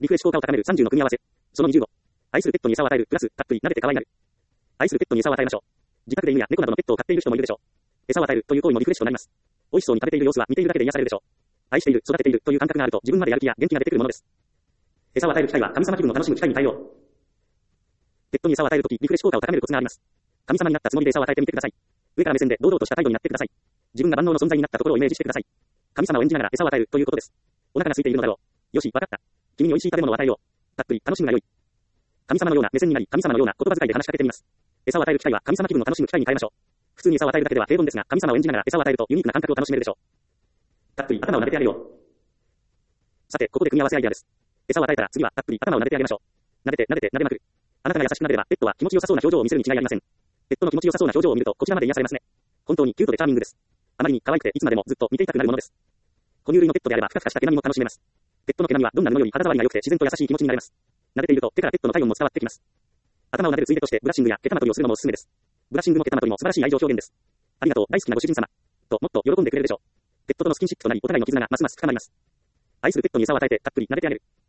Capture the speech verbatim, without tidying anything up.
リフレッシュ効果を高めるさんじゅうの組み合わせ。そのにじゅうご。愛するペットに餌を与える、プラス、たっぷり、撫でて可愛がる。愛するペットに餌を与えましょう。自宅で犬や猫などのペットを飼っている人もいるでしょう。餌を与えるという行為もリフレッシュとなります。美味しそうに食べている様子は見ているだけで癒されるでしょう。愛している、育てているという感覚があると自分までやる気や元気が出てくるものです。餌を与える機会は神様気分を楽しむ機会に変えよう。ペットに餌を与えるとき、リフレッシュ効果を高めるコツがあります。神様になったつもりで餌を与えてみてください。上から目線で堂々とした態度になってください。自分が万能の存在になったところをイメージしてください。神様を演じながら餌を与えるということです。お腹が空いているのだろう。よし、わかった。君に美味しい食べ物を与えよう。たっぷり楽しむがよい。神様のような目線になり、神様のような言葉遣いで話しかけてみます。餌を与える機会は神様気分を楽しむ機会に変えましょう。普通に餌を与えるだけでは平凡ですが、神様を演じながら餌を与えるとユニークな感覚を楽しめるでしょう。たっぷり頭を撫でてあげよう。さて、ここで組み合わせアイデアです。餌を与えたら次はたっぷり頭を撫でてあげましょう。撫でて撫でて撫でまくる。あなたが優しくなれば、ペットは気持ちよさそうな表情を見せるに違いありません。ペットの気持ちよさそうな表情を見ると、こちらまで癒されますね。本当にキュートでチャーミングです。あまりに可愛くていつまでもずっと見ていたくなるものです。哺乳類のペットであれば、ふかふかした毛並みも楽しめます。ペットの毛並みはどんな布より肌触りが良くて自然と優しい気持ちになれます。撫でていると手からペットの体温も伝わってきます。頭を撫でるついでとしてブラッシングや毛玉取りをするのもおすすめです。ブラッシングも毛玉取りも素晴らしい愛情表現です。ありがとう、大好きなご主人様。と、もっと喜んでくれるでしょう。ペットとのスキンシップとなり、お互いの絆がますます深まります。愛するペットに餌を与えてたっぷり撫でてあげる。